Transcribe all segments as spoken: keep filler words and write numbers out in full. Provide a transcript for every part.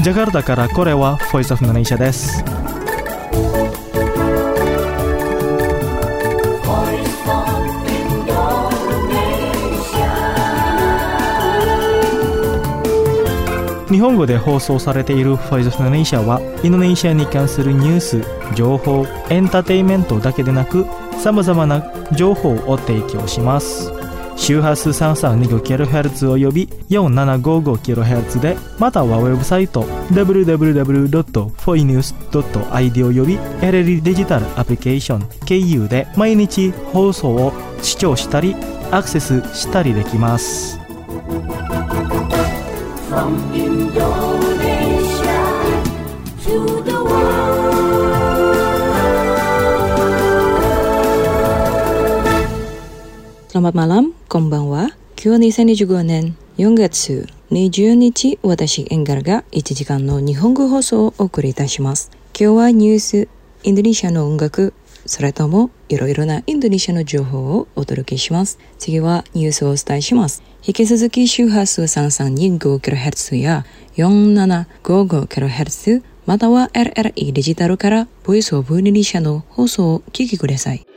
ジャカルタからこれは Voice of Indonesia です。日本語で放送されている Voice of Indonesia はインドネシアに関するニュース、情報、エンターテインメントだけでなく様々な情報を提供します。周波数 さんさんにごキロヘルツ および よんななごごキロヘルツ で、またはウェブサイト ダブリューダブリューダブリュードットフォイニュースドットアイディー および エルエル デジタルアプリケーション経由で毎日放送を視聴したりアクセスしたりできます。From Indonesia to the world. Selamat malam, konbanwa. 今日はにせんにじゅうごねんよんがつにじゅうにち、私エンガルがいちじかんの日本語放送をお送りいたします。今日はニュース、インドネシアの音楽、それともいろいろなインドネシアの情報をお届けします。次はニュースをお伝えします。引き続き周波数 さんさんにごキロヘルツ や よんななごごキロヘルツ または エルエルイー デジタルからボイスオブインドネシアの放送を聞きください。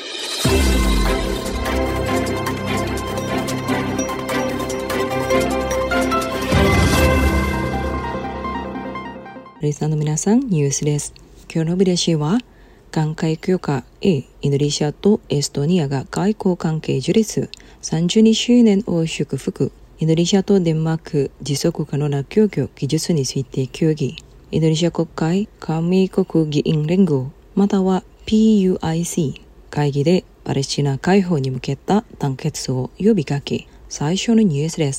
リスナーの皆さん、ニュースです。今日の見出しは関係強化へインドネシアとエストニアが外交関係樹立さんじゅうにしゅうねんを祝福。インドネシアとデンマーク持続可能な協業技術について協議。インドネシア国会加盟国議員連合または ピーユーアイシー 会議でパレスチナ解放に向けた団結を呼びかけ。最初のニュースです。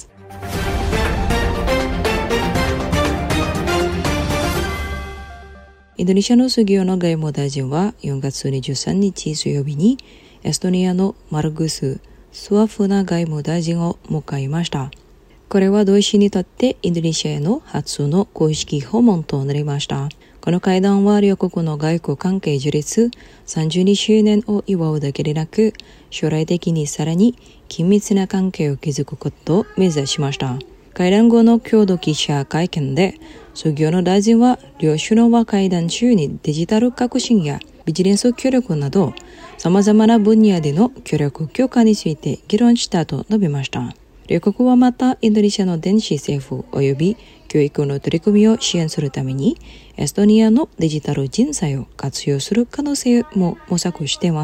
インドネシアのスギオの外務大臣はよんがつにじゅうさんにち水曜日にエストニアのマルグス・スワフナ外務大臣を迎えました。これは同氏にとってインドネシアへの初の公式訪問となりました。この会談は両国の外交関係樹立さんじゅうにしゅうねんを祝うだけでなく、将来的にさらに緊密な関係を築くことを目指しました。会談後の共同記者会見で、スギオの大臣は両首脳は会談中にデジタル革新やビジネス協力など様々な分野での協力強化について議論したと述べました。両国はまたインドネシアの電子政府及び教育の取り組みを支援するためにエストニアのデジタル人材を活用する可能性も模索しています。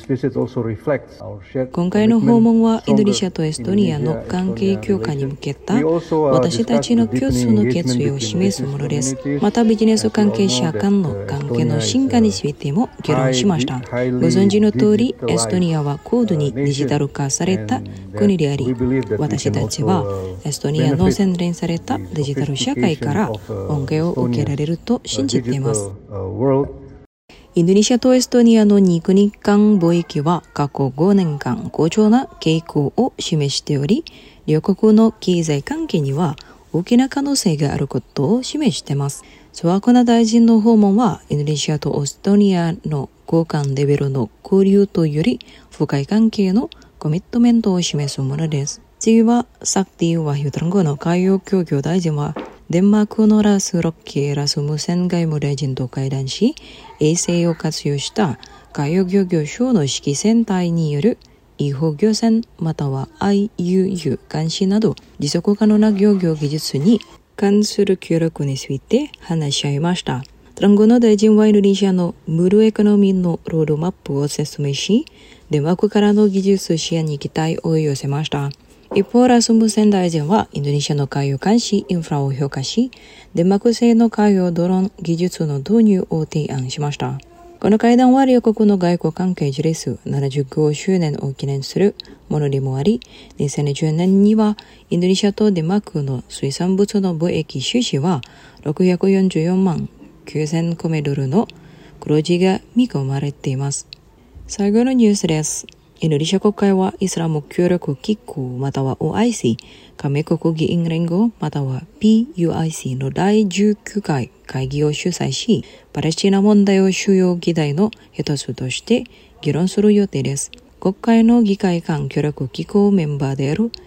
今回の訪問はインドネシアとエストニアの関係強化に向けた私たちの共通の決意を示すものです。またビジネス関係者間の関係の進化についても議論しました。ご存知の通りエストニアは高度にデジタル化された国であり、私たちはエストニアの洗練されたデジタル社会から恩恵を受けられると信じています。インドネシアとエストニアのに国間貿易は過去ごねんかん好調な傾向を示しており、両国の経済関係には大きな可能性があることを示しています。スワコナ大臣の訪問はインドネシアとエストニアの高官レベルの交流というより深い関係のコミットメントを示すものです。次はサクティ・ワヒュトランゴの海洋協業大臣はデンマークのラス・ロッケ・ラスムセン外務大臣と会談し、衛星を活用した海洋漁業省の指揮船隊による違法漁船または アイユーユー 監視など持続可能な漁業技術に関する協力について話し合いました。トランゴの大臣はインドネシアのブルーエコノミーのロードマップを説明し、デンマークからの技術支援に期待を寄せました。一方、ラスムセン大臣はインドネシアの海洋監視インフラを評価し、デンマーク製の海洋ドローン技術の導入を提案しました。この会談は両国の外交関係樹立ななじゅうごしゅうねんを記念するものでもあり、にせんにじゅうねんにはインドネシアとデンマークの水産物の貿易収支はろくひゃくよんじゅうよんまんきゅうせんコメドルの黒字が見込まれています。最後のニュースです。インドネシア国会はイスラム協力機構または オーアイシー 加盟国議員連合または ピーユーアイシー のだいじゅうきゅうかい会議を主催し、パレスチナ問題を主要議題の一つとして議論する予定です。国会の議会間協力機構メンバーである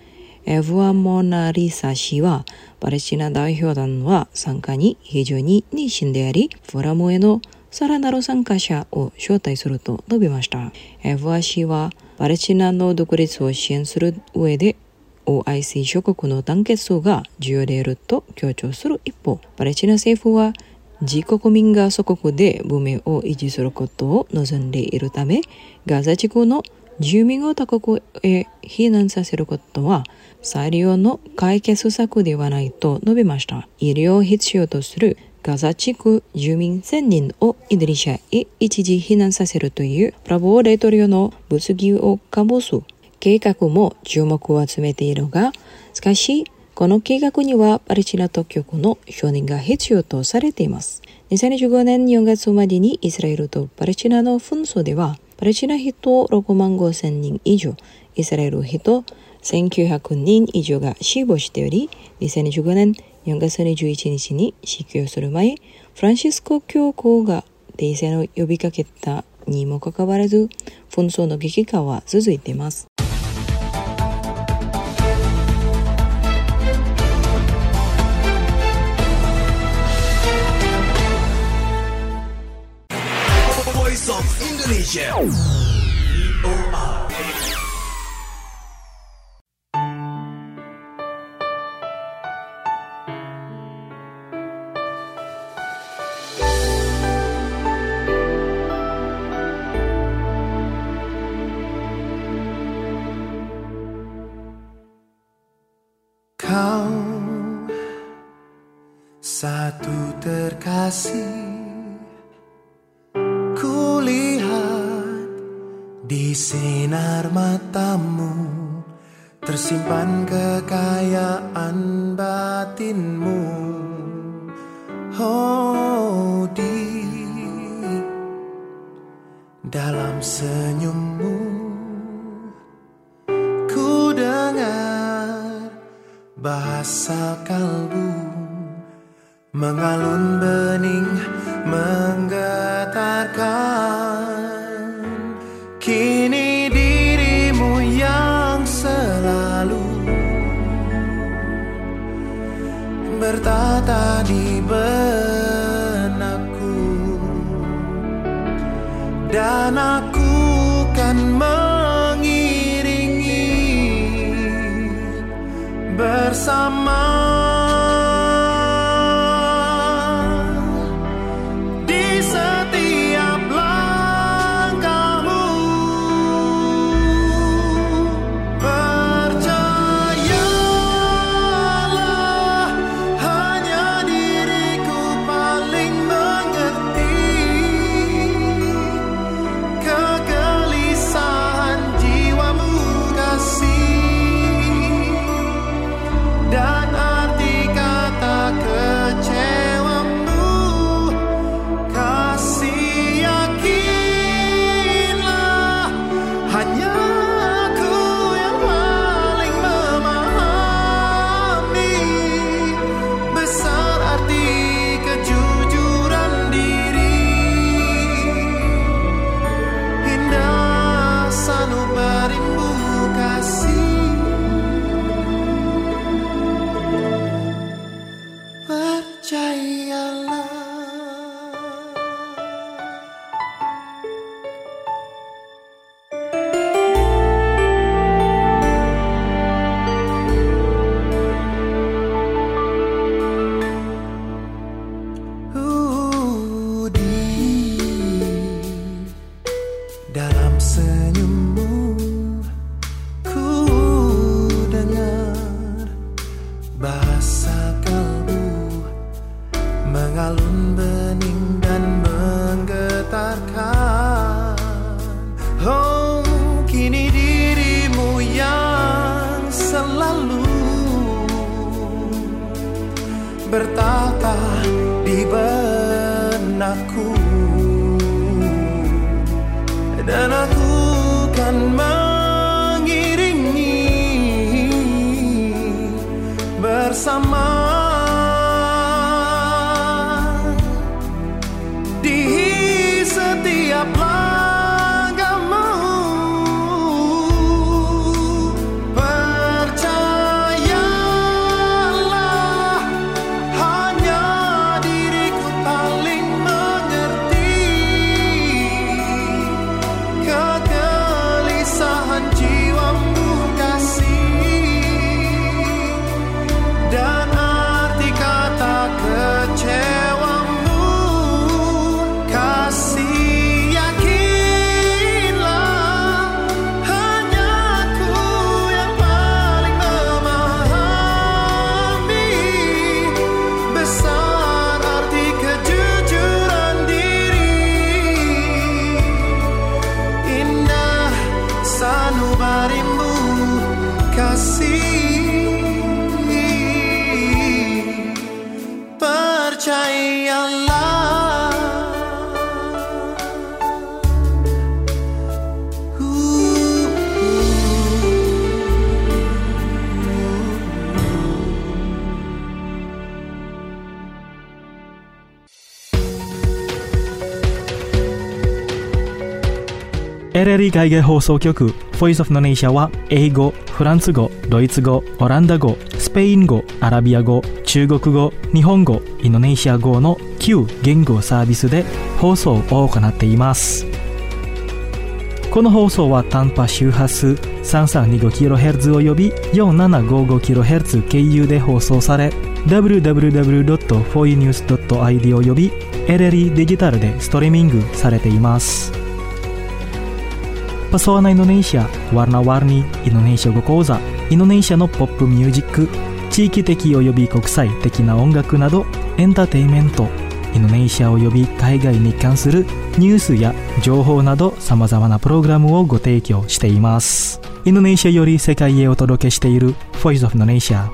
エヴァ・モナリサ氏はパレスチナ代表団は参加に非常に熱心であり、フォーラムへのさらなる参加者を招待すると述べました。エヴァ氏はパレスチナの独立を支援する上で オーアイシー 諸国の団結が重要であると強調する一方、パレスチナ政府は自国民が祖国で文明を維持することを望んでいるため、ガザ地区の住民を他国へ避難させることは最良の解決策ではないと述べました。医療を必要とするガザ地区住民せんにんをイドリシャへ一時避難させるというプラボー大統領の物議をかぼす計画も注目を集めているが、しかしこの計画にはパレスチナ当局の承認が必要とされています。にせんじゅうごねんよんがつまでにイスラエルとパレスチナの紛争では、パレスチナ人ろくまんごせんにん以上、イスラエル人せんきゅうひゃくにん以上が死亡しており、にせんじゅうごねんよんがつにじゅういちにちに死去する前、フランシスコ教皇が停戦を呼びかけたにもかかわらず、紛争の激化は続いています。 Kau satu terkasih, kulihat di sinar matamu tersimpan kekayaan batinmu. Oh, di dalam senyummu ku dengar bahasa kalbu mengalun bening menggetarkan. Kini dirimu yang selalu bertata di benakku, dan aku kan mengiringi bersama. Bertata di benakku, dan aku kan mengiringi bersama. Di setiap langkahmu percaya. エルエルイー 海外放送局 Voice of Indonesia は英語、フランス語、ドイツ語、オランダ語、スペイン語、アラビア語、中国語、日本語、インドネシア語のきゅう言語サービスで放送を行っています。この放送は短波周波数 さんさんにごキロヘルツ および よんななごごキロヘルツ 経由で放送され ダブリューダブリューダブリュードットフォーユーニュースドットアイディー および エルエルイー デジタルでストリーミングされています。Pesona Indonesia, Warna-warni Indonesia語講座、インドネシアのポップミュージック、地域的および国際的な音楽などエンターテインメント、インドネシアおよび海外に関するニュースや情報などさまざまなプログラムをご提供しています。インドネシアより世界へお届けしている Voice of Indonesia。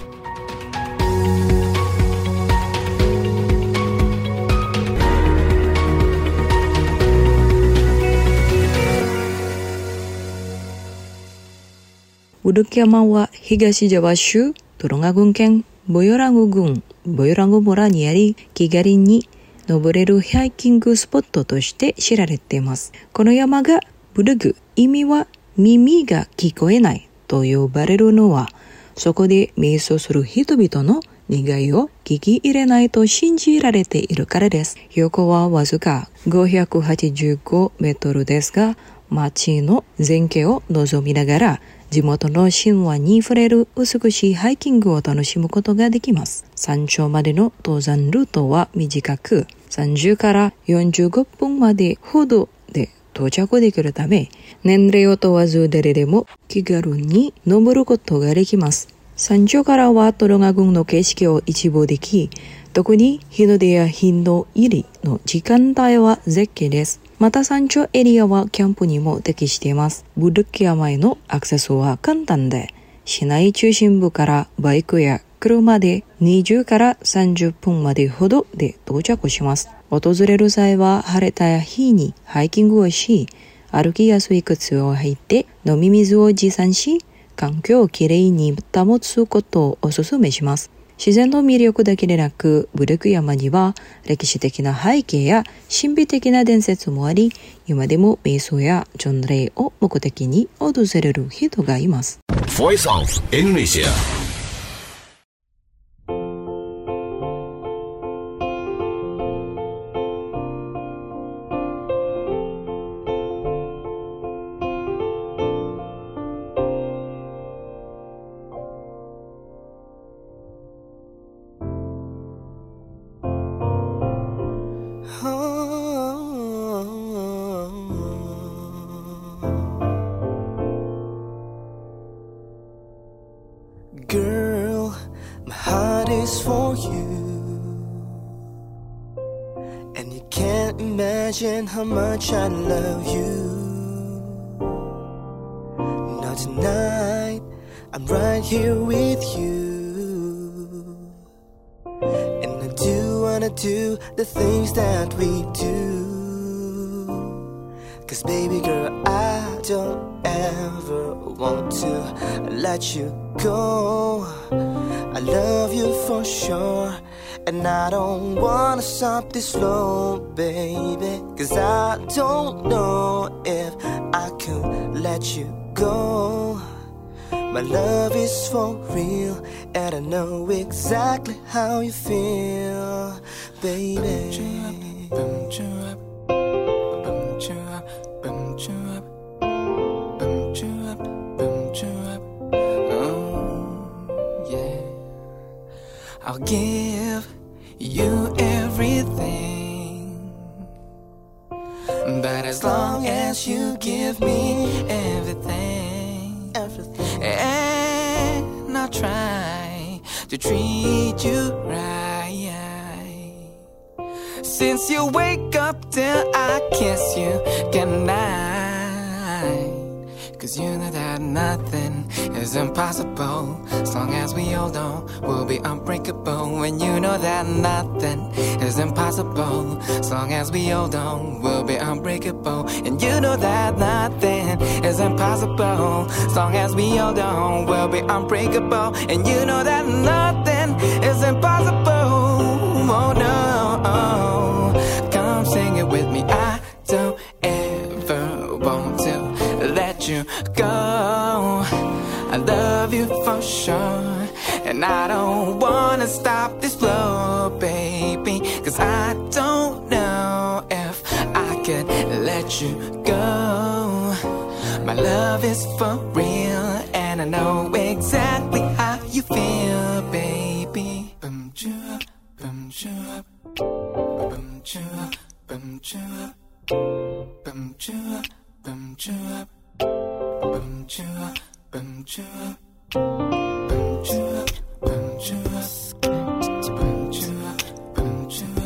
우르키야마와 히가시자와슈 도롱아군県ボヨラング郡ボヨラング村にあり、気軽に登れるハイキングスポットとして知られています。この山がブルグ、意味は耳が聞こえないと呼ばれるのは、そこで瞑想する人々の願いを聞き入れないと信じられているからです。標高はわずかごひゃくはちじゅうごメートルですが、街の全景を望みながら地元の神話に触れる美しいハイキングを楽しむことができます。山頂までの登山ルートは短く、さんじゅうからよんじゅうごふんまでほどで到着できるため、年齢を問わず誰でも気軽に登ることができます。山頂からはトロガ郡の景色を一望でき、特に日の出や日の入りの時間帯は絶景です。また山頂エリアはキャンプにも適しています。ブルキ山へのアクセスは簡単で、市内中心部からバイクや車でにじゅうからさんじゅっぷんまでほどで到着します。訪れる際は晴れた日にハイキングをし、歩きやすい靴を履いて飲み水を持参し、環境をきれいに保つことをお勧めします。自然の魅力だけでなく、ブルク山には歴史的な背景や神秘的な伝説もあり、今でも瞑想や巡礼を目的に訪れる人がいます。 Voice of Indonesia。 Girl, my heart is for you, and you can't imagine how much I love you. Now tonight, I'm right here with you, and I do wanna do the things that we do. Cause baby girl, I don't ever want to let you go. I love you for sure, and I don't wanna stop this flow, baby. Cause I don't know if I could let you go. My love is for real, and I know exactly how you feel, baby. Bum you up, bum you up, bum you up, bum you up, bum you up. Oh yeah, I'll give you everything, but as long as you give me everything, everything, and I'll try to treat you right. Since you wake up till I kiss you goodnight, cause you know that nothing is impossible. As long as we hold on, we'll be unbreakable. And you know that nothing is impossible. As long as we hold on, we'll be unbreakable. And you know that nothing is impossible. As long as we hold on, we'll be unbreakable. And you know that nothing is impossible. Oh no, come sing it with me. I don't ever want to you go. I love you for sure, and I don't wanna stop this flow, baby, 'cause I don't know if I could let you go. My love is for real, and I know exactly how you feel, baby. Bum choo, bum choo, bum choo, bum choo, bum choo, bum choo, bum choo, bum choo, bum choo, bum choo, bum choo, bum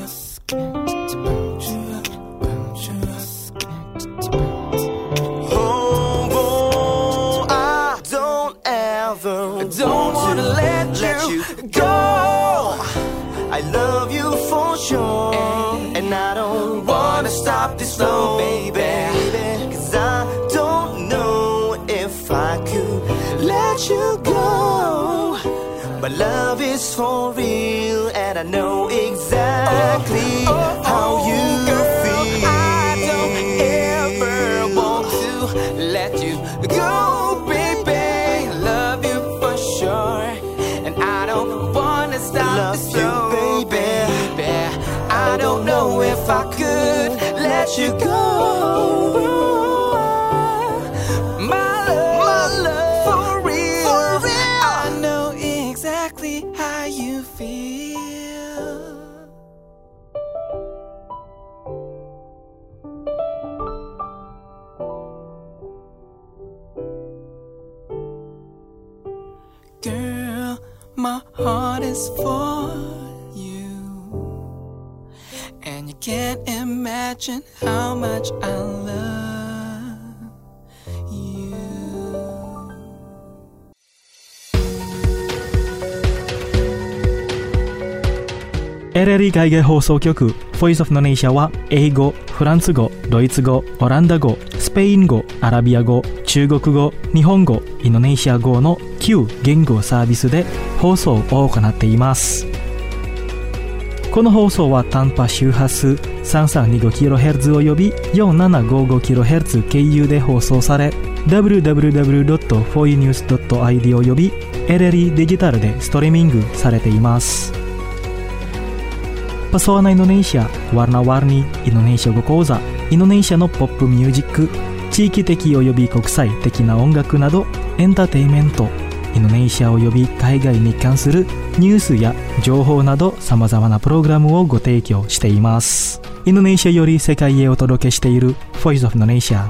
choo, bum choo. Oh, oh, I don't ever don't wanna let, let you go. I love you for sure, and I don't wanna stop this flow, baby, 'cause I don't know if I could let you go. My love is for real, and I know exactly oh, oh, how you girl, feel. I don't ever want to let you go, baby. I love you for sure, and I don't wanna stop love this flow, you, baby. baby. I don't know if I could let you go. My love, my love, for real, for real. I know exactly how you feel. Girl, my heart is for you, and you can't imagine how much I love you. エルエルイー 海外放送局 Voice of Indonesia は英語、フランス語、ドイツ語、オランダ語、スペイン語、アラビア語、中国語、日本語、インドネシア語のきゅう言語サービスで放送を行っています。この放送は短波周波数 さんさんにごキロヘルツ 及び よんななごごキロヘルツ 経由で放送され ダブリューダブリューダブリュードットフォーユーニュースドットアイディー 及び エルエルイー デジタルでストリーミングされています。Pesona Indonesia, warna-warni Indonesia語講座、インドネシアのポップミュージック、地域的及び国際的な音楽などエンターテインメント、インドネシア及び海外に関するニュースや情報などさまざまなプログラムをご提供しています。インドネシアより世界へお届けしている Voice of Indonesia。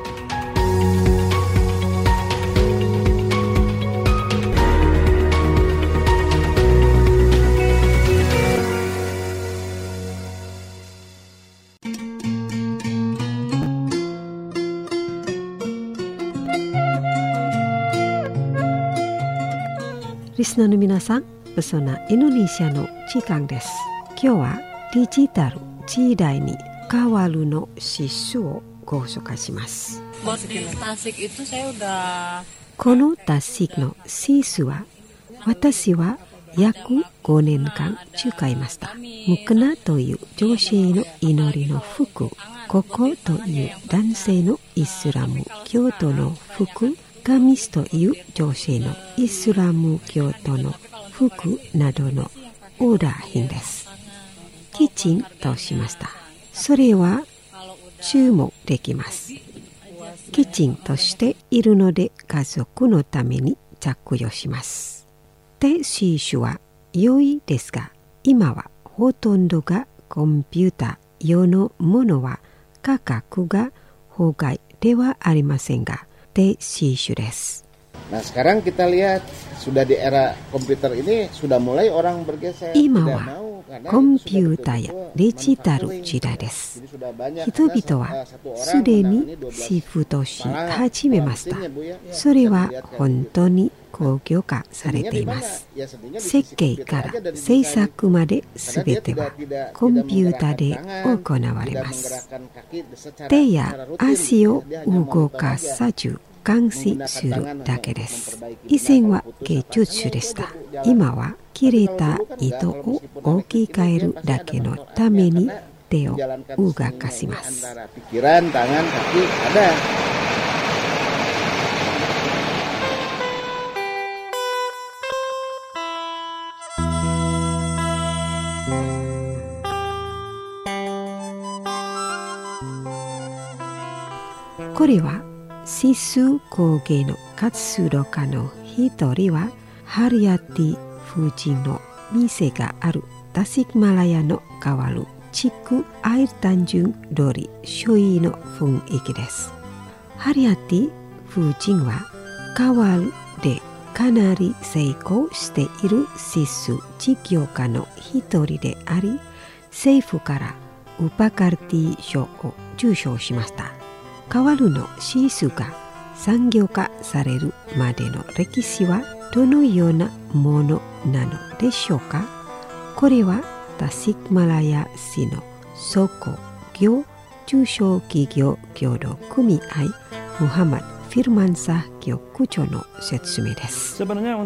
リスナーの皆さん、ペソナインドネシアの時間です。今日はデジタル時代に変わるの指数をご紹介します。このタシックの指数は、私は約ごねんかん使いました。ムクナという女性の祈りの服、ココという男性のイスラム教徒の服、ガミスという女性のイスラム教徒の服などのオーダー品です。きちんとしました。それは注文できます。きちんとしているので家族のために着用します。手刺繍は良いですが、今はほとんどがコンピューター用のものは価格が法外ではありませんが、手刺繍です。 Nah, sekarang kita lihat sudah di era komputer ini sudah mulai orang bergeser. 今はコンピューターやデジタル時代です。人々はすでにシフトし始めました。それは本当に工業化されています。設計から制作まで全てはコンピューターで行われます。手や足を動かさず監視するだけです。以前は芸術でした。今は切れた糸を置き換えるだけのために手を動かします。 これはシス工芸の活動家の一人はハリアティ夫人の店があるタシクマラヤのカワル地区アイル単純通り周囲の雰囲気です。ハリアティ夫人はカワルでかなり成功しているシス事業家の一人であり、政府からウパカルティ賞を受賞しました。カワルのシスが産業化されるまでの歴史はどのようなものなのでしょうか。これはタシクマラヤ市の倉庫業中小企業協同組合ムハマド・フィルマンサ局長の説明です。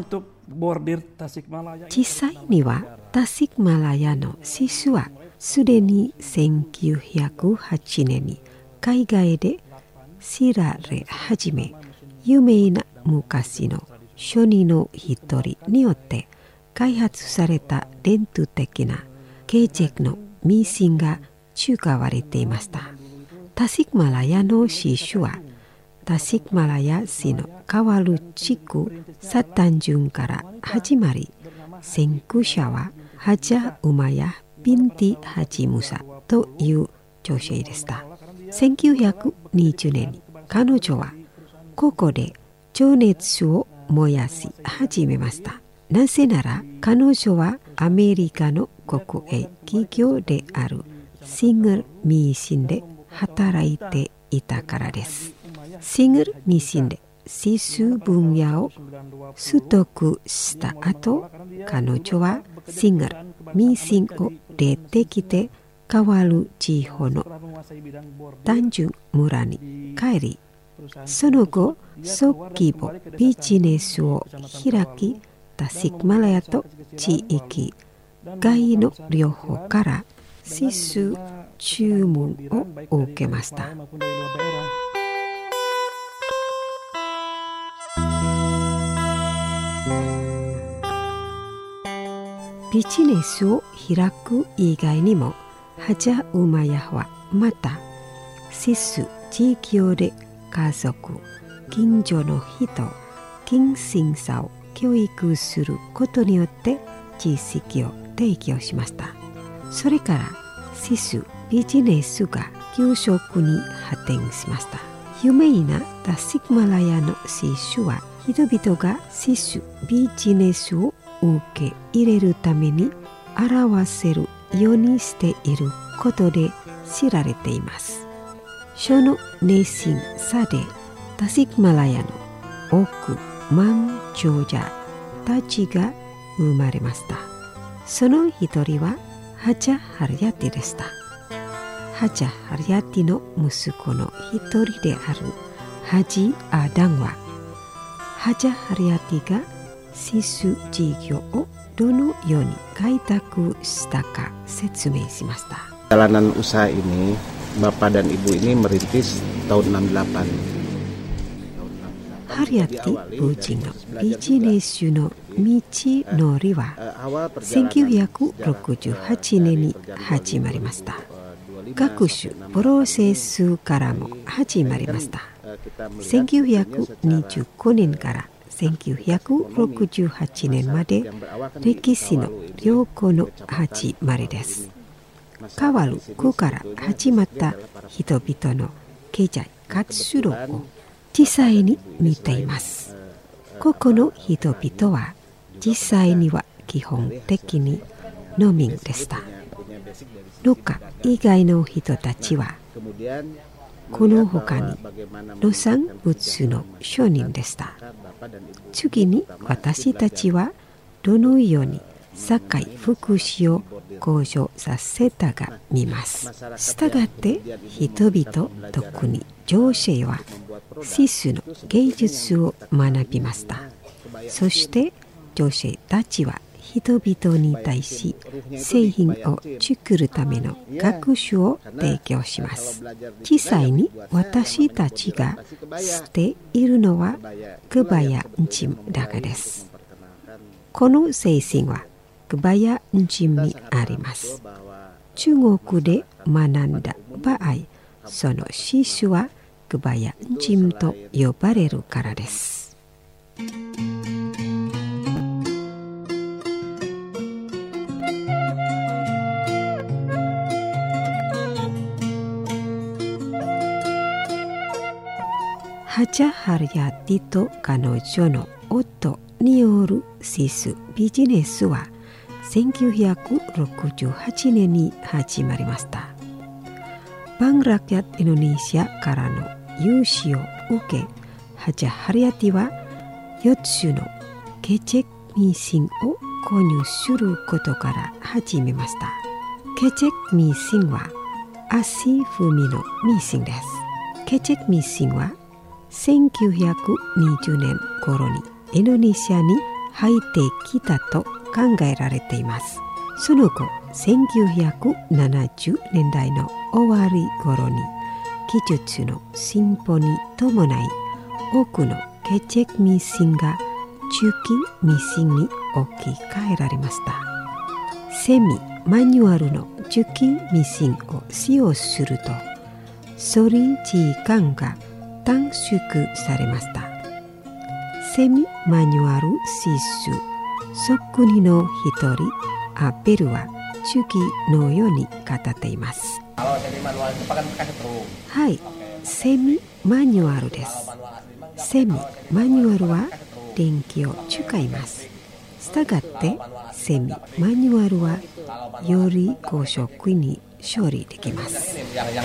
実際にはタシクマラヤのシスはすでにせんきゅうひゃくはちねんに海外で知られ始め、有名な昔の商人の一人によって開発された伝統的なケーチェクのミシンが使われていました。タシクマラヤのシスはタシクマラヤ市のカワル地区サタンジュンから始まり、先駆者はハジャ・ウマヤ・ビンティ・ハジ・ムサという女性でした。せんきゅうひゃくにじゅうねんに彼女はここで情熱を燃やし始めました。なぜなら彼女はアメリカの国営企業であるシングルミシンで働いていたからです。シングルミシンでシス分野を取得した後、彼女はシングルミシンを出てきてカワル地方の単純村に帰り、その後小規模ビジネスを開き、タシクマラヤと地域外の両方からシス注文を受けました。ビジネスを開く以外にも、ハジャ・ウマヤはまたシス地域で家族、近所の人、近親者を教育することによって知識を提供しました。それからシスビジネスが急速に発展しました。有名なタシクマラヤのシスは人々がシスビジネスを受け入れるために表せるようにしていることで知られています。その熱心さでタシクマラヤの億万長者たちが生まれました。その一人はハジャ・ハリアティでした。ハジャ・ハリアティの息子の一人であるハジ・アダンは、ハジャ・ハリアティがシス事業をどのように開拓したか説明しました。 Jalanan usaha ini, Bapak dan Ibu ini merintis tahun enam puluh delapan. ハリアティ夫人のビジネスの道のりはせんきゅうひゃくろくじゅうはちねんに始まりました。学習プロセスからも始まりました。せんきゅうひゃくにじゅうごねんからせんきゅうひゃくろくじゅうはちねんまで歴史の良好の始まりです。カワル区から始まった人々の経済活動を実際に見ています。ここの人々は実際には基本的に農民でした。農家以外の人たちはこの他に農産物の商人でした。次に私たちはどのように社会福祉を向上させたか見ます。したがって人々、特に女性はシスの芸術を学びました。そして女性たちは人々に対し製品を作るための学習を提供します。実際に私たちが知っているのはクバヤンチムだけです。この精神はクバヤンチムにあります。中国で学んだ場合、そのシスは場やジムと呼ばれるからです。ハチャハリヤティと彼女の夫によるシスビジネスはせんきゅうひゃくろくじゅうはちねんに始まりました。バンラキャットインドネシアからの融資を受け、ハチャハリヤティはよっつのケチェクミシンを購入することから始めました。ケチェクミシンは足踏みのミシンです。ケチェクミシンはせんきゅうひゃくにじゅうねん頃にインドネシアに入ってきたと考えられています。その後、せんきゅうひゃくななじゅうねんだいの終わり頃に技術の進歩に伴い、多くのケチェクミシンが中期ミシンに置き換えられました。セミマニュアルの中期ミシンを使用すると、処理時間が短縮されました。セミマニュアルシスそっくりの一人、アベルは中期のように語っています。はい、セミマニュアルです。セミマニュアルは電気を使います。したがってセミマニュアルはより高速に処理できます。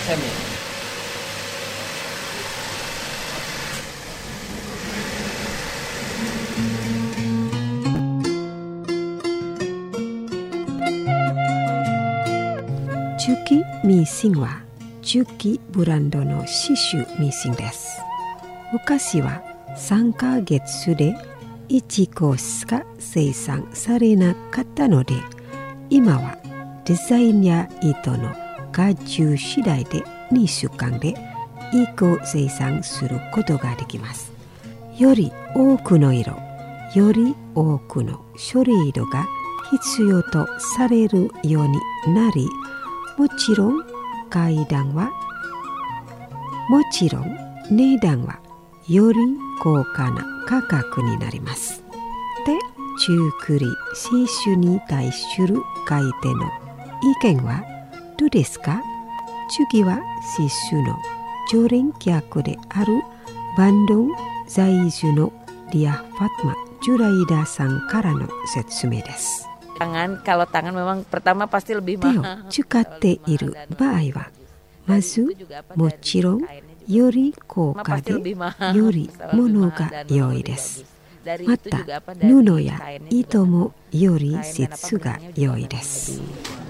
中期ミシンは中期ブランドの刺繍ミシンです。昔はさんかげつでいちこしか生産されなかったので、今はデザインや糸の外注次第でにしゅうかんでいっこ生産することができます。より多くの色、より多くの処理度が必要とされるようになり、もちろん階段はもちろん値段はより高価な価格になります。で、中繰り刺繍に対する買い手の意見はどうですか？次は刺繍の常連客であるバンドン在住のリア・ファトマ・ジュライダさんからの説明です。 Tangan, kalau tangan memang pertama pasti lebih mahal. 手を使っている場合は、まずもちろんより高価でより物が良いです。また布や糸もより質が良いです。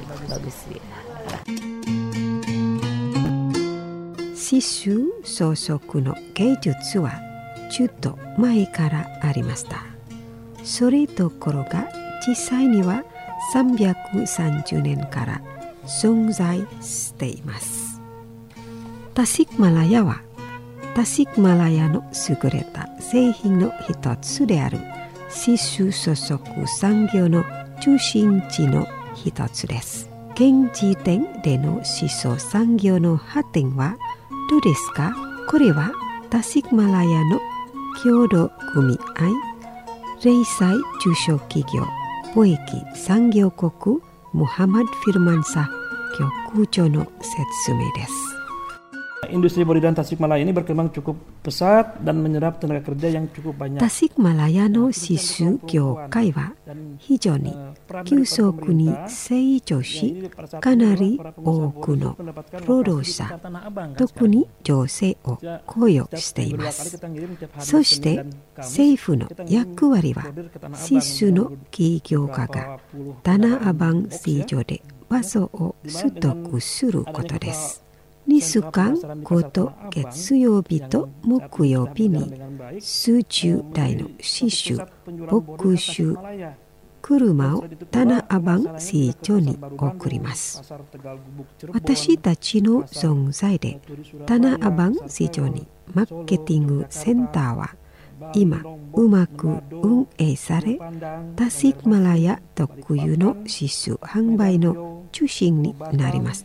刺繍装飾の芸術はちょっと前からありました。それどころか実際にはさんびゃくさんじゅうねんから存在しています。タシックマラヤはタシックマラヤの優れた製品の一つである刺繍装飾産業の中心地の一つです。現時点での刺繍産業の発展はどうですか？これはタシックマラヤの協同組合、零細中小企業貿易産業国ムハマド・フィルマンサ局長の説明です。 Industri bodi dan Tasikmalaya ini berkembang cukup pesat dan menyerap tenaga kerja yang cukup banyak. タシックマラヤの刺繍業界は非常に急速に成長し、かなり多くの労働者、特に女性を雇用しています。そして政府の役割は刺繍の起業家がタナアバン市場で場所を取得することです。にしゅうかんごと月曜日と木曜日に数十台の刺繍、牧種、車をタナアバン市場に送ります。私たちの存在でタナアバン市場にマーケティングセンターは今うまく運営され、タシックマラヤ特有の刺繍販売の中心になりました。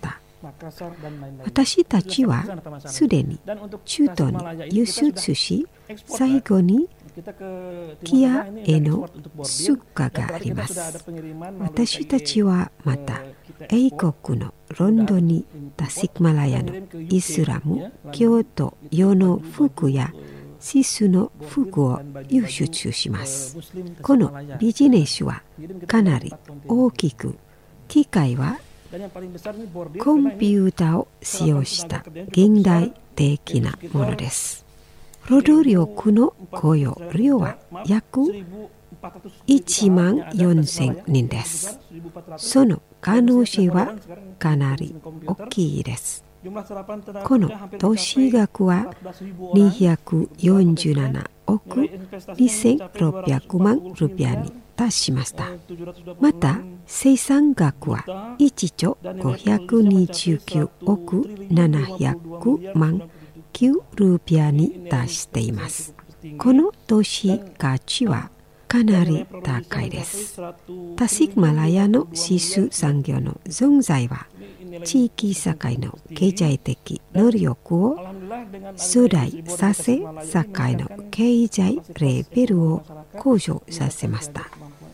私たちはすでに中東に輸出し、最後にキアへの出荷があります。私たちはまた英国のロンドンにタシクマラヤのイスラム、京都用の服やシスの服を輸出します。このビジネスはかなり大きく、機械はコンピューターを使用した現代的なものです。労働力の雇用量は約いちまんよんせんにんです。その可能性はかなり大きいです。この投資額はにひゃくよんじゅうななおくにせんろっぴゃくまんルピアに達しました。また生産額はいちちょごひゃくにじゅうきゅうおくななひゃくまんきゅうルピアに達しています。この投資価値はかなり高いです。タシクマラヤのシス産業の存在は地域社会の経済的能力を増大させ、社会の経済レベルを向上させました。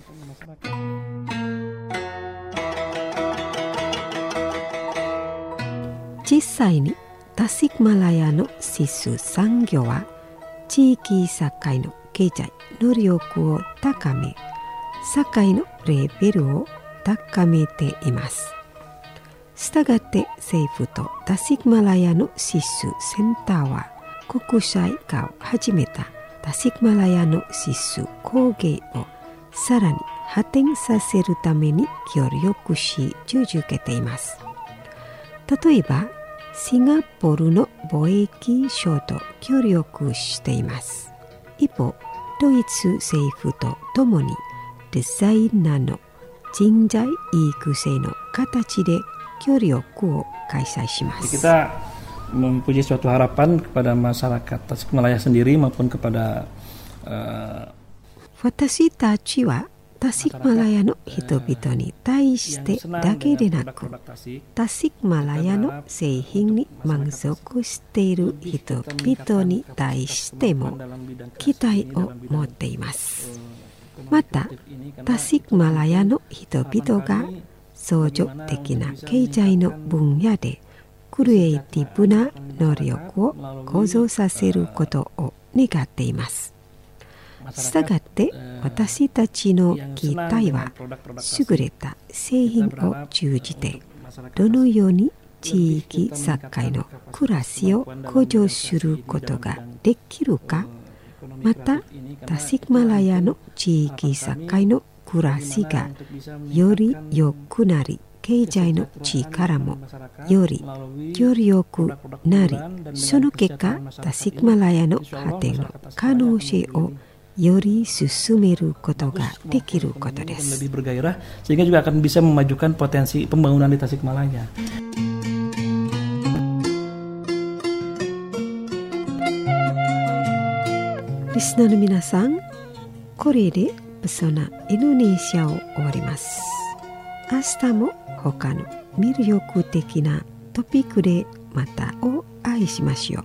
実際にタシクマラヤのシス産業は地域社会の経済能力を高め、社会のレベルを高めています。したがって政府とタシクマラヤのシスセンターは国際化を始めたタシクマラヤのシス工芸をさらに発展させるために協力し続けています。例えばシンガポールの貿易省と協力しています。一方、ドイツ政府とともにデザイナーの人材育成の形で協力を開催します。 Kita mempunyai suatu harapan kepada masyarakat Tasikmalaya sendiri maupun kepada uh, 私たちはタシクマラヤの人々に対してだけでなく、タシクマラヤの製品に満足している人々に対しても期待を持っています。また、タシクマラヤの人々が創造的な経済の分野でクリエイティブな能力を向上させることを願っています。したがって私たちの期待は優れた製品を通じてどのように地域社会の暮らしを向上することができるか、またタシクマラヤの地域社会の暮らしがより良くなり、経済の力もより強力なり、その結果タシクマラヤの発展の可能性をより進めることができることです。 lebih bergairah sehingga juga akan bisa memajukan potensi pembangunan di Tasikmalaya. リスナーの皆さん、これでペソナインドネシアを終わります。明日も他の魅力的なトピックでまたお会いしましょう。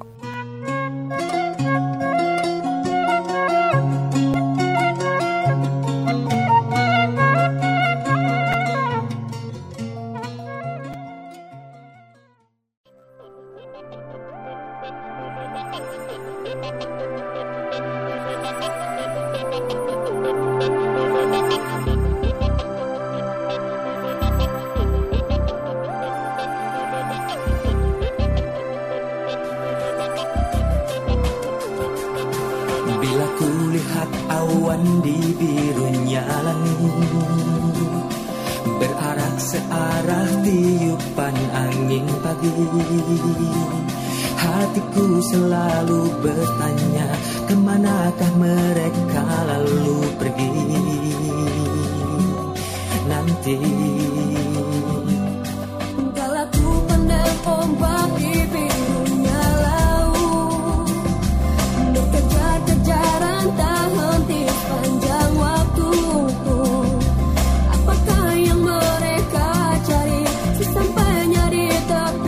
Bila kulihat awan di birunya langit berarak searah tiupan angin pagi, hatiku selalu bertanya kemanakah mereka lalu pergi nanti. Kala ku pandang ombak di birunya laut berkejar-kejaran tak henti sepanjang waktu, apakah yang mereka cari sesampainya di tepi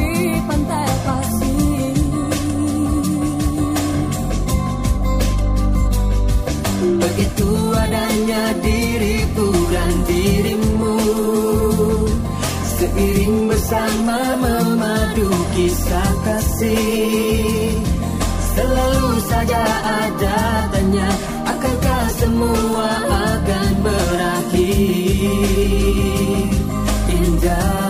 bersama memadu kisah kasih. Selalu saja ada tanya, akankah semua akan berakhir indah.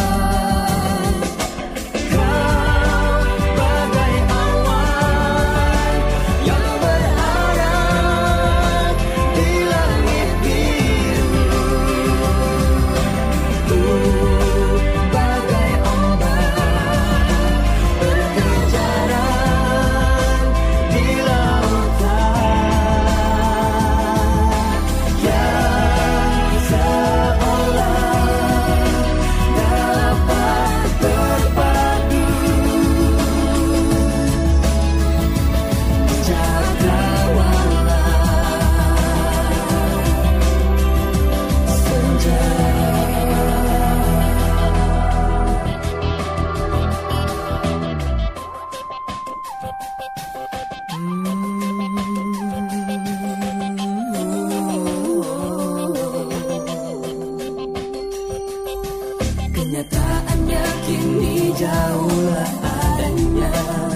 Kenyataannya kini jauhlah adanya.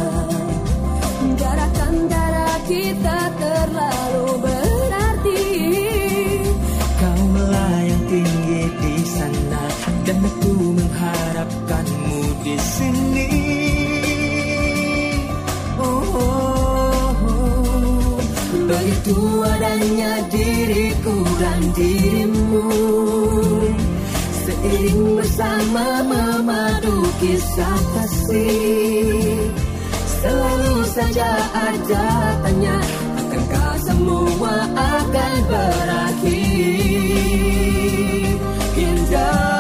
Jarak antara kita terlalu berarti. Kau melayang tinggi di sana dan aku mengharapkanmu di sini. Oh, oh, oh. Begitu adanya diriku dan dirimu. Seiring bersama memadu kisah kasih. Selalu saja ada tanya, akankah semua akan berakhir indah.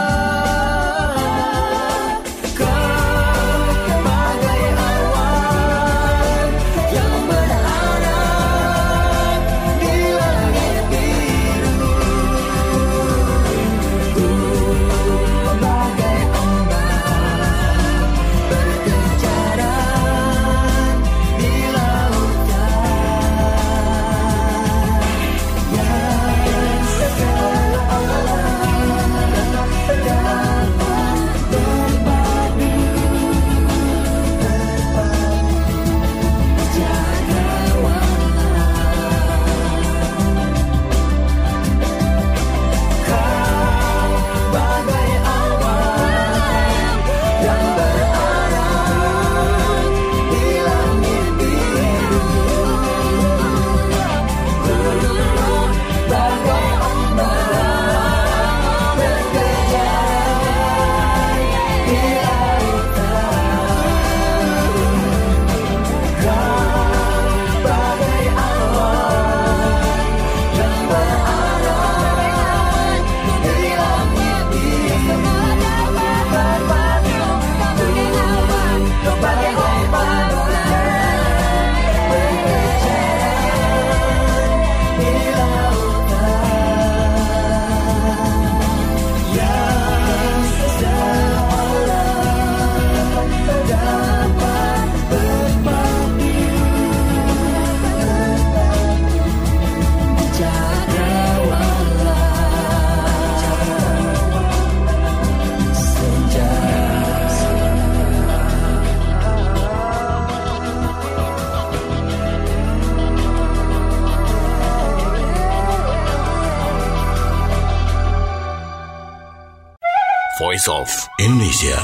Voice of Indonesia.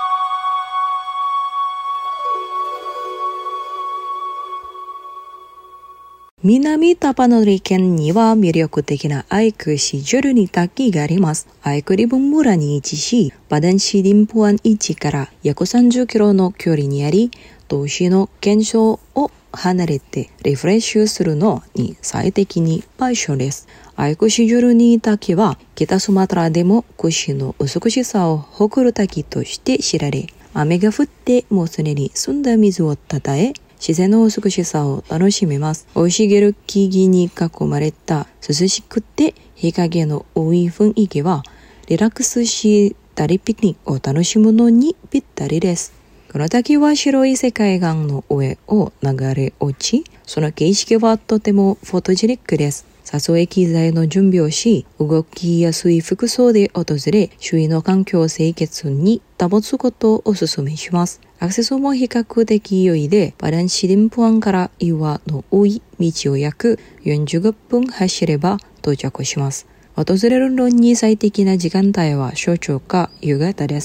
南タパノリ県には魅力的なアイクシジョルニ滝があります。アイクリブン村に位置し、バデン市リンポアン位置から約さんじゅっキロの距離にあり、都市の現象を離れてリフレッシュするのに最適に場所です。アイクシジョルニ滝は北スマトラでも屈指の美しさを誇る滝として知られ、雨が降っても常に澄んだ水をたたえ、自然の美しさを楽しめます。生い茂る木々に囲まれた涼しくて日陰の多い雰囲気はリラックスしたりピクニックを楽しむのにぴったりです。 この滝は白い世界岩の上を流れ落ち、その景色はとてもフォトジェニックです。撮影機材の準備をし、動きやすい服装で訪れ、周囲の環境清潔に保つことをお勧めします。アクセスも比較的良いで、バランシデンポアンから岩の多い道を約よんじゅうごふん走れば到着します。訪れるのに最適な時間帯は早朝か夕方です。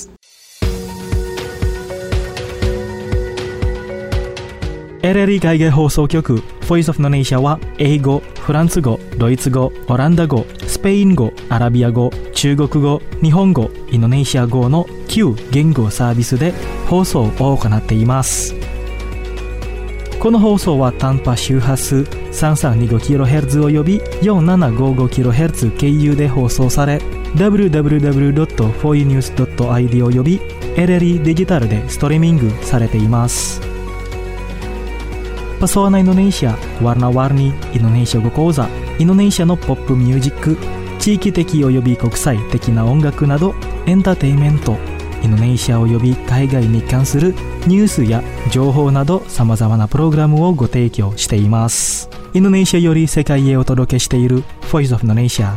エルエルイ 海外放送局 Voice of Indonesia は英語、フランス語、ドイツ語、オランダ語、スペイン語、アラビア語、中国語、日本語、インドネシア語のきゅう言語サービスで放送を行っています。この放送は短波周波数 さんさんにごキロヘルツ 及び よんななごごキロヘルツ 経由で放送され ダブリューダブリューダブリュードットフォーユーニュースドットアイディー 及び エルエルイ デジタルでストリーミングされています。Pesona Indonesia, warna-warni Indonesia語講座、インドネシアのポップミュージック、地域的及び国際的な音楽などエンターテインメント、インドネシア及び海外に関するニュースや情報など様々なプログラムをご提供しています。インドネシアより世界へお届けしている Voice of Indonesia。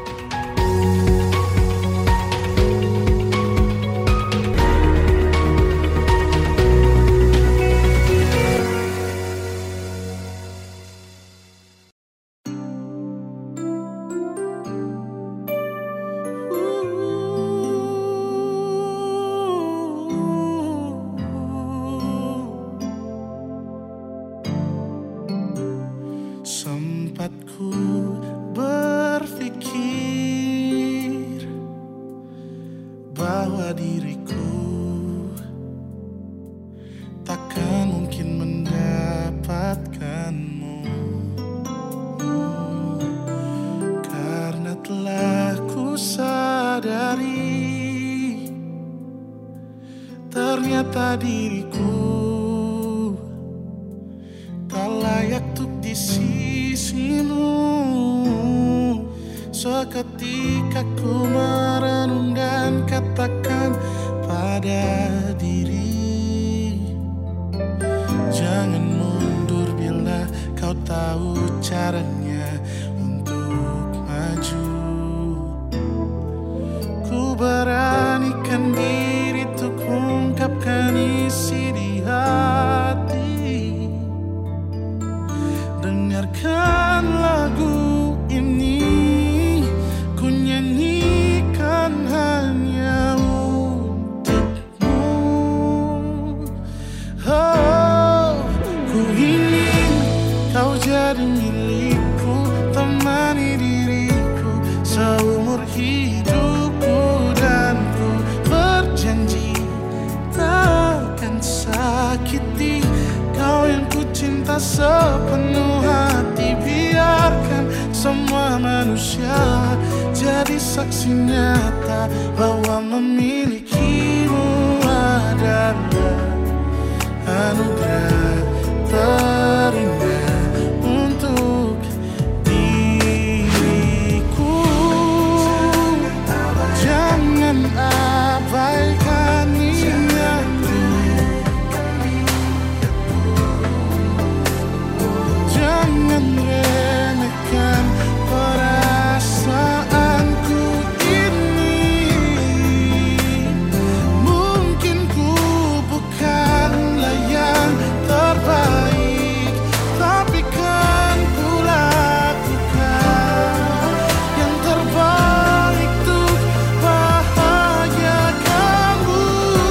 Sempatku berpikir bahwa diriku takkan mungkin mendapatkanmu, karena telah ku sadari ternyata diriku tak layak untuk di sisimu. Seketika ku merenung dan katakan pada diri, jangan mundur bila kau tahu caranya untuk maju. Ku beranikan diri untuk ungkapkan isi di hati. Dengarkan lagu ini, ku nyanyikan hanya untukmu. Oh, ku ingin kau jadi milikku, temani diriku seumur hidupku, dan ku berjanji takkan sakiti kau yang ku cinta sepenuh hati. Biarkan semua manusia jadi saksi nyata bahwa memilikimu adalah anugerah terindah untuk diriku. Jangan abaikan niatku, jangan remehkan perasaanku ini. Mungkin ku bukanlah yang terbaik, tapi kan ku lakukan yang terbaik untuk bahagiakanmu.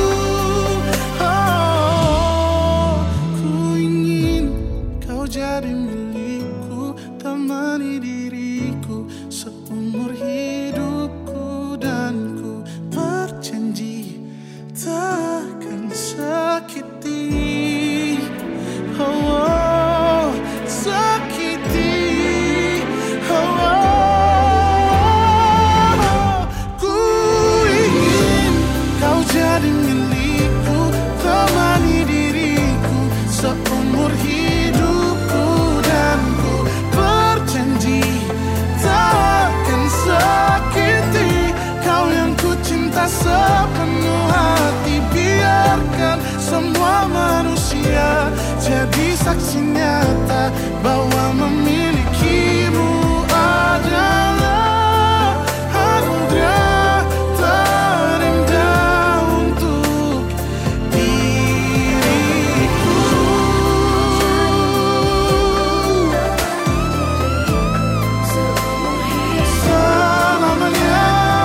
Oh, ku ingin kau jadi milikku, temani diriku seumur hidupku, dan ku berjanji takkan sakiti, oh, sakiti, oh. Ku ingin kau jadi milikku, temani diriku seumur hidupku, dan ku berjanji takkan sakiti kau yang ku cinta sepenuh hati. Biarkan semua saksi nyata bahwa memilikimu adalah anugerah terindah untuk diriku. Selamanya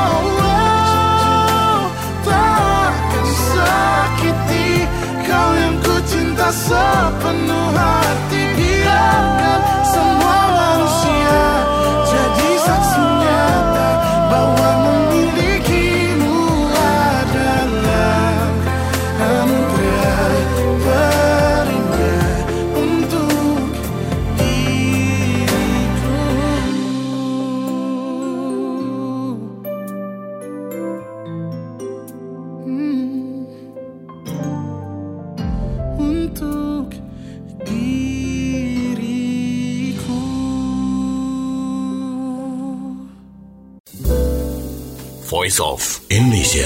Allah takkan sakiti kau yang ku cinta sepenuh hati. Biarkan semua manusia jadi saksi nyata bahwa memilikimu adalah anugerah terindah untuk diriku. Hmm. Untuk diriku. Voice of Indonesia.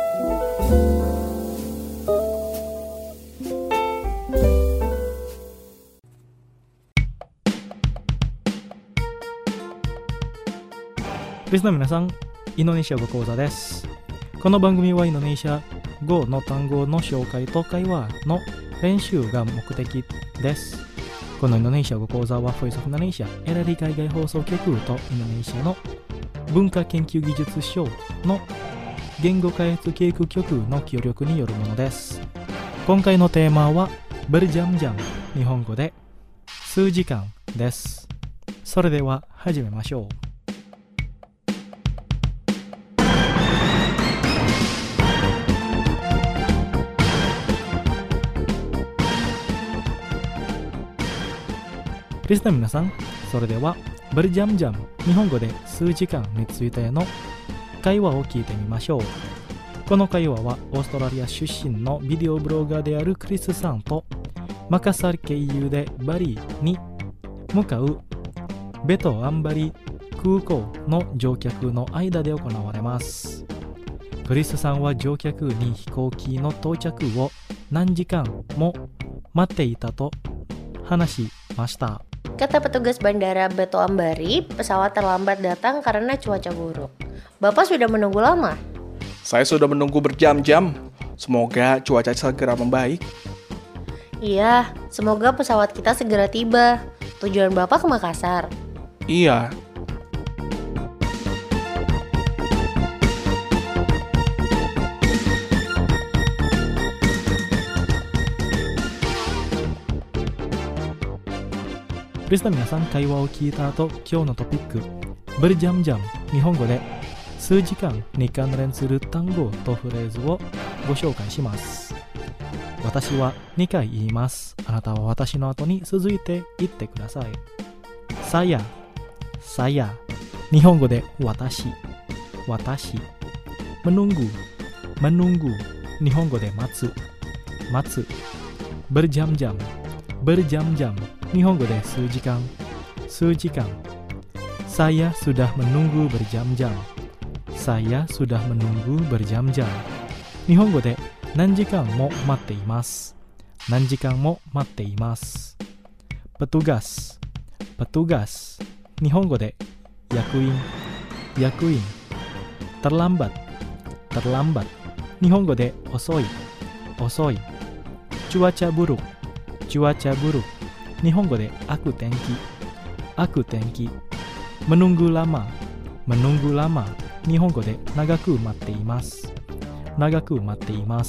Listener 皆さん、インドネシア語講座です。この番組はインドネシア語の単語の紹介と会話の練習が目的です。このインドネシア語講座は Voice of Indonesia エラリ海外放送局とインドネシアの文化研究技術省の言語開発計画局の協力によるものです。今回のテーマはベルジャムジャン、日本語で数時間です。それでは始めましょう。リスナー皆さん、それではベルジャムジャム、日本語で数時間についての会話を聞いてみましょう。この会話はオーストラリア出身のビデオブロガーであるクリスさんとマカサル経由でバリに向かうベトアンバリ空港の乗客の間で行われます。クリスさんは乗客に飛行機の到着を何時間も待っていたと話しました。 Kata petugas bandara Beto Ambari, pesawat terlambat datang karena cuaca buruk. Bapak sudah menunggu lama? Saya sudah menunggu berjam-jam. Semoga cuaca segera membaik. Iya, semoga pesawat kita segera tiba. Tujuan Bapak ke Makassar? Iya. リスナー皆さん、会話を聞いた後、今日のトピック、ベルジャムジャム、日本語で数時間に関連する単語とフレーズをご紹介します。私はにかい言います。あなたは私の後に続いて言ってください。さや、さや、日本語で私、私。menunggu、menunggu、日本語で待つ、待つ。ベルジャムジャム、ベルジャムジャム、日本語で数時間、数時間。Saya sudah menunggu berjam-jam. Saya sudah menunggu berjam-jam. 日本語で何時間も待っています。何時間も待っています。petugas、petugas。日本語で役員、役員。terlambat、terlambat。日本語で遅い、遅い。cuaca buruk、cuaca buruk。日本語で悪天気、悪天気。menunggu lama、menunggu lama。日本語で長く待っています。長く待っています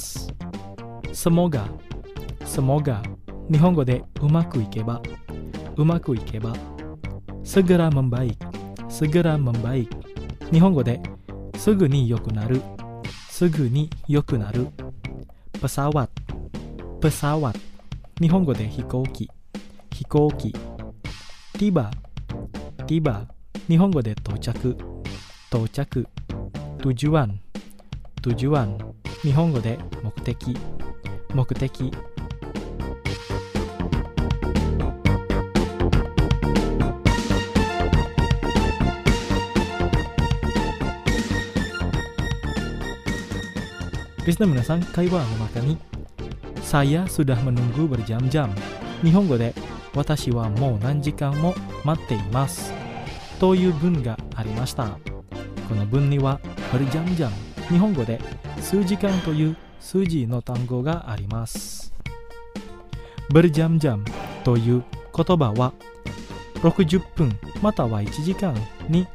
。semoga、semoga。日本語でうまくいけば、うまくいけば。segera membaik、segera membaik。日本語ですぐに良くなる、すぐに良くなる。pesawat、pesawat。日本語で飛行機、飛行機。tiba、tiba。日本語で到着、到着。tujuan、tujuan。日本語で目的、目的。リスナー皆さん、会話の中にSaya sudah menunggu berjam-jam 日本語で私はもう何時間も待っていますという文がありました。この文にはberjam-jam、日本語で数時間という数字の単語があります。berjam-jamという言葉はろくじゅっぷんまたはいちじかんに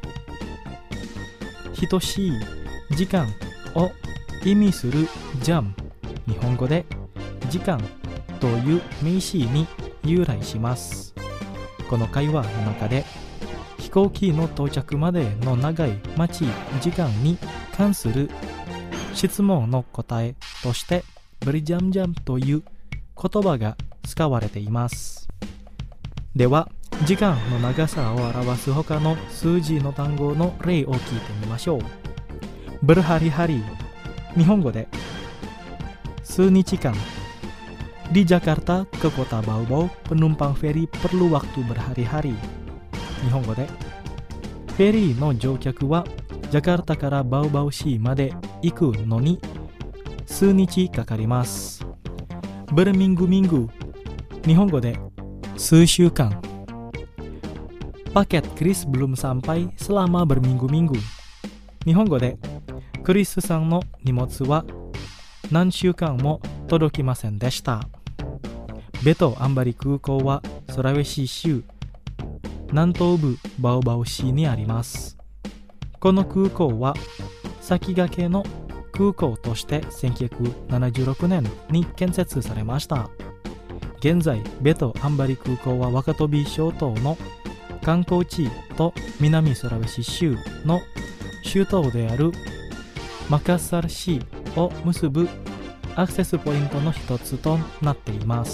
等しい時間を意味するジャム、日本語で時間という名詞に由来します。この会話の中で飛行機の到着までの長い待ち時間に関する質問の答えとしてberjam-jamという言葉が使われています。では時間の長さを表す他の数字の単語の例を聞いてみましょう。berhari-hari、日本語で数日間。Di Jakarta ke kota Baobab, penumpang feri perlu waktu berhari-hari。日本語でフェリーの乗客はジャカルタからバウバウ市まで行くのに数日かかります。berminggu-minggu、日本語で数週間。Paket Chris belum sampai selama berminggu-minggu。日本語でクリスさんの荷物は何週間も届きませんでした。ベトアンバリ空港はソラウェシ州南東部バオバオ市にあります。この空港は先駆けの空港としてせんきゅうひゃくななじゅうろくねんに建設されました。現在ベトアンバリ空港はワカトビ諸島の観光地と南ソラウェシ州の首都であるマカッサル市を結ぶアクセスポイントの一つとなっています。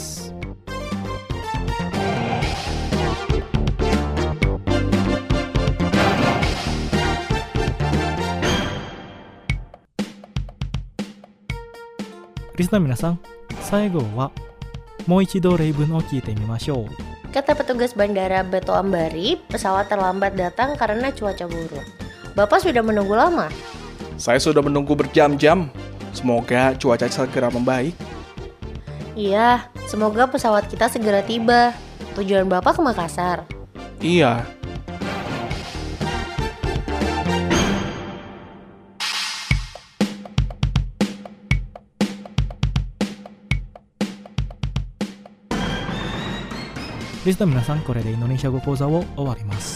リスナーの皆さん、最後はもう一度例文を聞いてみましょう。 Kata petugas bandara Beto Ambari, pesawat terlambat datang karena cuaca buruk. Bapak sudah menunggu lama? Saya sudah menunggu berjam-jam. Semoga cuaca segera membaik. Iya, semoga pesawat kita segera tiba. Tujuan Bapak ke Makassar? Iya. Listener 皆さん、これでインドネシア語講座を終わります。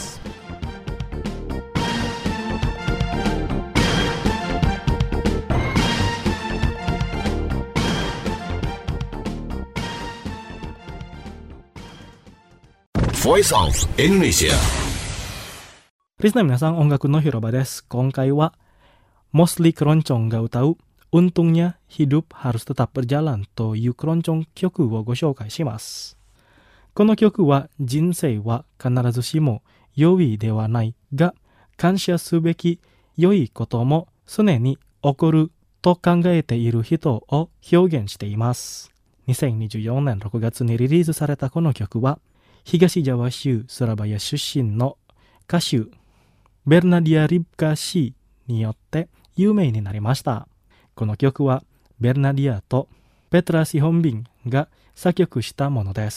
Voice of Indonesia。 リスナーの皆さん、音楽の広場です。今回はMostly Keroncongが歌うUntungnya Hidup Harus Tetap Berjalan というクロンチョン曲をご紹介します。この曲は人生は必ずしも良いではないが、感謝すべき良いことも常に起こると考えている人を表現しています。にせんにじゅうよねんろくがつにリリースされたこの曲は、東ジャワ州スラバヤ出身の歌手ベルナディア・リブカ氏によって有名になりました。この曲はベルナディアとペトラ・シホンビンが作曲したものです。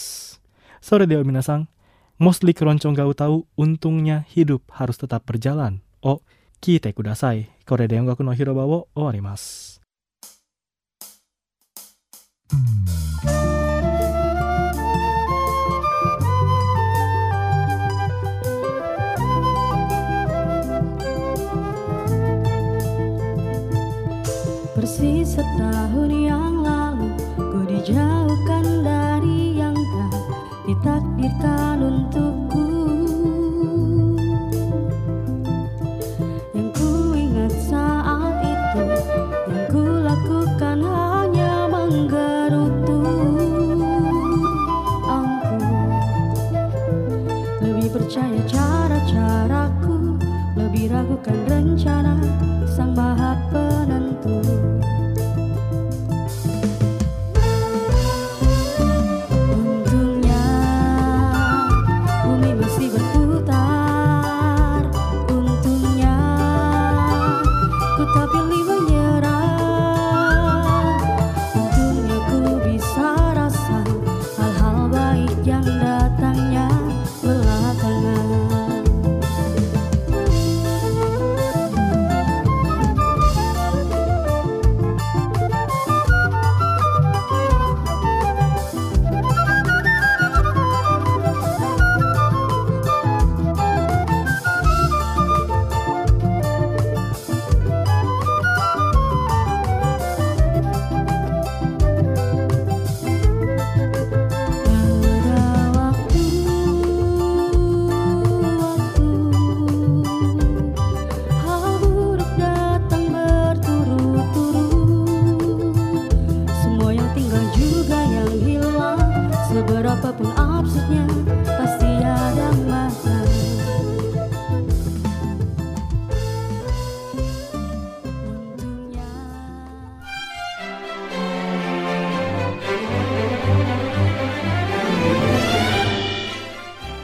それでは皆さん、Mostly Keroncongが歌うUntungnya Hidup Harus Tetap Berjalanを聴いてください。これで音楽の広場を終わります。 Persis setahun yang lalu, ku dijauhkan dari yang tak ditakdirkan untukku. Yang ku ingat saat itu, yang ku lakukan hanya menggerutu ampun. Lebih percaya cara-caraku, lebih ragukan rencana Sang Maha Penentu. Untungnya ku bisa rasa hal-hal baik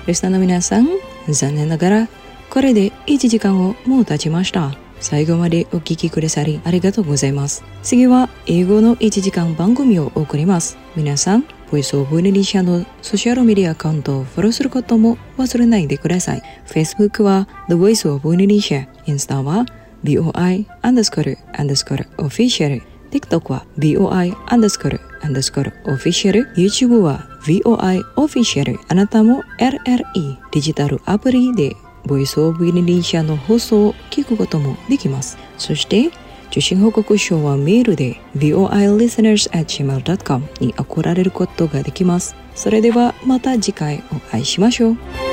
リスナーの皆さん、残念ながらこれでいちじかんをもう経ちました。最後までお聞きくださりありがとうございます。次は英語のいちじかん番組を送ります。皆さん、ボイスオブインドネシアのソーシャルメディアアカウントをフォローすることも忘れないでください。Facebook は The Voice of Indonesia、インスタは ビーオーアイ アンダースコールアンダースコールオフィシャル、TikTok は ビーオーアイ アンダースコールアンダースコールオフィシャル、YouTube は ブイオーアイ オフィシャル。あなたも エルエルイー デジタルアプリでボイスオブインドネシアの放送を聞くこともできます。そして受信報告書はメールで ブイオーアイ リスナーズ アット ジーメール ドット コム に送られることができます。それではまた次回お会いしましょう。